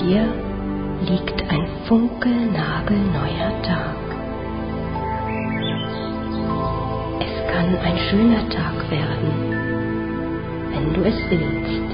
dir liegt ein funkelnagelneuer Tag. Es kann ein schöner Tag werden, wenn du es willst.